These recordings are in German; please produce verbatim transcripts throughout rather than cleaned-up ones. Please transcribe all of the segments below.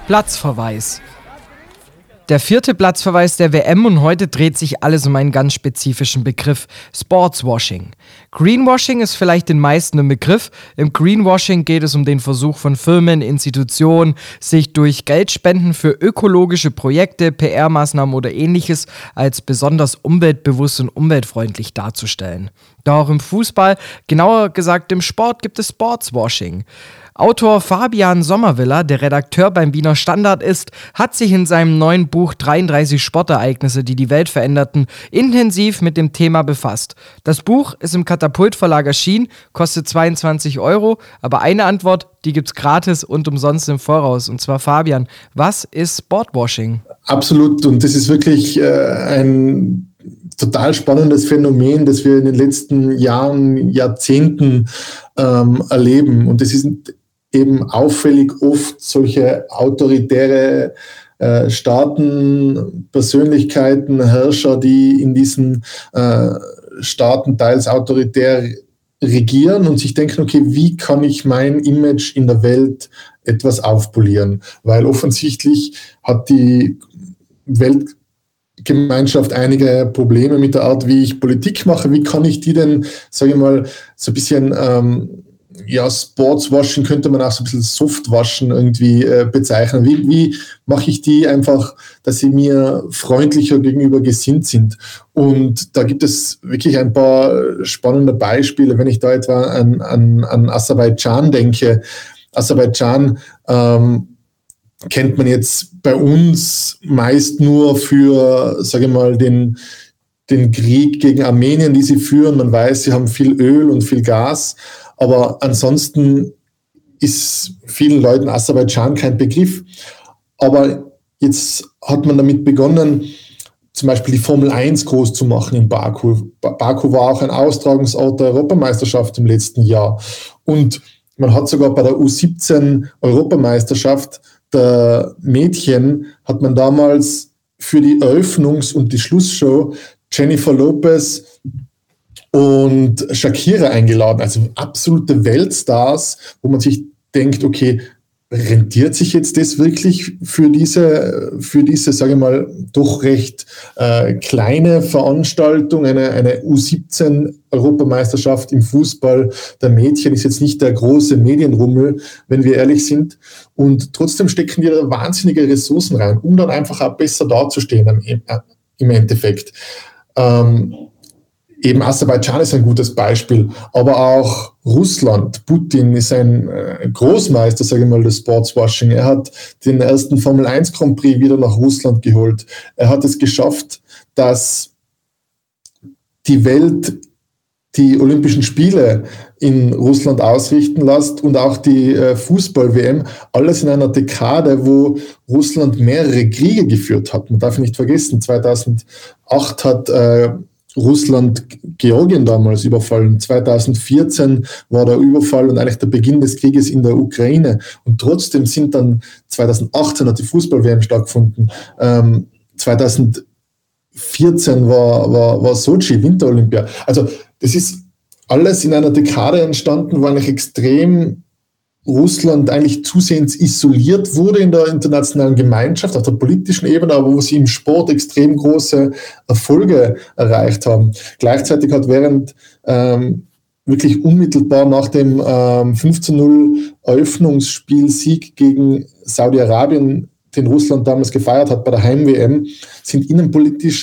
Platzverweis. Der vierte Platzverweis der W M und heute dreht sich alles um einen ganz spezifischen Begriff: Sportswashing. Greenwashing ist vielleicht den meisten ein Begriff. Im Greenwashing geht es um den Versuch von Firmen, Institutionen, sich durch Geldspenden für ökologische Projekte, P R-Maßnahmen oder ähnliches als besonders umweltbewusst und umweltfreundlich darzustellen. Doch auch im Fußball, genauer gesagt im Sport, gibt es Sportswashing. Autor Fabian Sommervilla, der Redakteur beim Wiener Standard ist, hat sich in seinem neuen Buch dreiunddreißig Sportereignisse, die die Welt veränderten, intensiv mit dem Thema befasst. Das Buch ist im Katapult Verlag erschienen, kostet zweiundzwanzig Euro, aber eine Antwort, die gibt's gratis und umsonst im Voraus. Und zwar Fabian, was ist Sportwashing? Absolut, und das ist wirklich äh, ein total spannendes Phänomen, das wir in den letzten Jahren, Jahrzehnten ähm, erleben. Und das ist eben auffällig oft solche autoritäre äh, Staaten, Persönlichkeiten, Herrscher, die in diesen äh, Staaten teils autoritär regieren und sich denken, okay, wie kann ich mein Image in der Welt etwas aufpolieren? Weil offensichtlich hat die Weltgemeinschaft einige Probleme mit der Art, wie ich Politik mache. Wie kann ich die denn, sage ich mal, so ein bisschen ähm, ja, Sportswashing könnte man auch so ein bisschen Softwaschen irgendwie äh, bezeichnen. Wie, wie mache ich die einfach, dass sie mir freundlicher gegenüber gesinnt sind? Und da gibt es wirklich ein paar spannende Beispiele, wenn ich da etwa an, an, an Aserbaidschan denke. Aserbaidschan ähm, kennt man jetzt bei uns meist nur für, sage ich mal, den, den Krieg gegen Armenien, die sie führen. Man weiß, sie haben viel Öl und viel Gas. Aber ansonsten ist vielen Leuten Aserbaidschan kein Begriff. Aber jetzt hat man damit begonnen, zum Beispiel die Formel eins groß zu machen in Baku. Baku war auch ein Austragungsort der Europameisterschaft im letzten Jahr. Und man hat sogar bei der U siebzehn Europameisterschaft der Mädchen, hat man damals für die Eröffnungs- und die Schlussshow Jennifer Lopez und Shakira eingeladen, also absolute Weltstars, wo man sich denkt, okay, rentiert sich jetzt das wirklich für diese, für diese, sage ich mal, doch recht äh, kleine Veranstaltung, eine, eine U siebzehn Europameisterschaft im Fußball der Mädchen ist jetzt nicht der große Medienrummel, wenn wir ehrlich sind. Und trotzdem stecken die da wahnsinnige Ressourcen rein, um dann einfach auch besser dazustehen im, im Endeffekt. Ähm, Eben Aserbaidschan ist ein gutes Beispiel, aber auch Russland. Putin ist ein äh, Großmeister, sage ich mal, des Sportswashing. Er hat den ersten Formel eins Grand Prix wieder nach Russland geholt. Er hat es geschafft, dass die Welt die Olympischen Spiele in Russland ausrichten lässt und auch die äh, Fußball-W M, alles in einer Dekade, wo Russland mehrere Kriege geführt hat. Man darf nicht vergessen, zweitausendacht hat äh, Russland Georgien damals überfallen. zweitausendvierzehn war der Überfall und eigentlich der Beginn des Krieges in der Ukraine. Und trotzdem sind dann zweitausendachtzehn hat die Fußball-W M stattgefunden. Ähm, zweitausendvierzehn war, war, war Sochi, Winterolympia. Also das ist alles in einer Dekade entstanden, wo eigentlich extrem Russland eigentlich zusehends isoliert wurde in der internationalen Gemeinschaft, auf der politischen Ebene, aber wo sie im Sport extrem große Erfolge erreicht haben. Gleichzeitig hat während ähm, wirklich unmittelbar nach dem ähm, fünf zu null Eröffnungsspielsieg gegen Saudi-Arabien, den Russland damals gefeiert hat bei der Heim-W M, sind innenpolitisch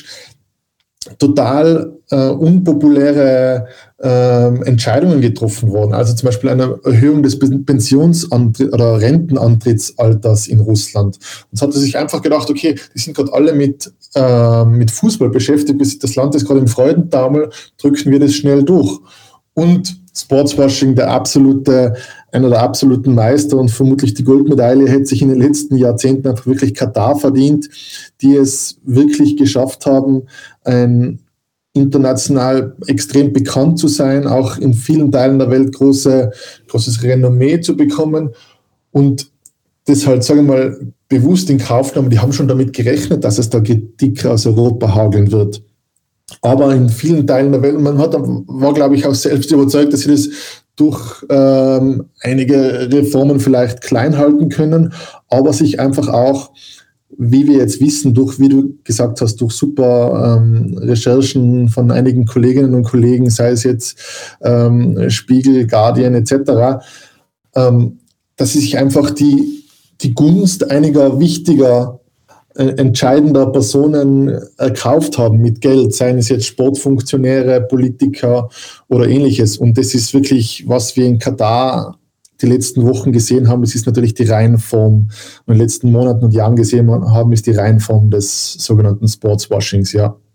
total äh, unpopuläre äh, Entscheidungen getroffen worden. Also zum Beispiel eine Erhöhung des Pensionsantritt- oder Rentenantrittsalters in Russland. Und es hat sich einfach gedacht, okay, die sind gerade alle mit, äh, mit Fußball beschäftigt, das Land ist gerade im Freudentaumel, drücken wir das schnell durch. Und Sportswashing, der absolute, einer der absoluten Meister und vermutlich die Goldmedaille hätte sich in den letzten Jahrzehnten einfach wirklich Katar verdient, die es wirklich geschafft haben, ein international extrem bekannt zu sein, auch in vielen Teilen der Welt große, großes Renommee zu bekommen und das halt, sagen wir mal, bewusst in Kauf genommen. Die haben schon damit gerechnet, dass es da Kritik aus Europa hageln wird. Aber in vielen Teilen der Welt, man hat, war, glaube ich, auch selbst überzeugt, dass sie das durch ähm, einige Reformen vielleicht klein halten können, aber sich einfach auch, wie wir jetzt wissen, durch, wie du gesagt hast, durch super ähm, Recherchen von einigen Kolleginnen und Kollegen, sei es jetzt ähm, Spiegel, Guardian et cetera, ähm, dass sie sich einfach die, die Gunst einiger wichtiger, äh, entscheidender Personen erkauft haben mit Geld, seien es jetzt Sportfunktionäre, Politiker oder ähnliches. Und das ist wirklich, was wir in Katar die letzten Wochen gesehen haben, es ist natürlich die Reihenform, und in den letzten Monaten und Jahren gesehen haben, ist die Reihenform des sogenannten Sportswashings, ja.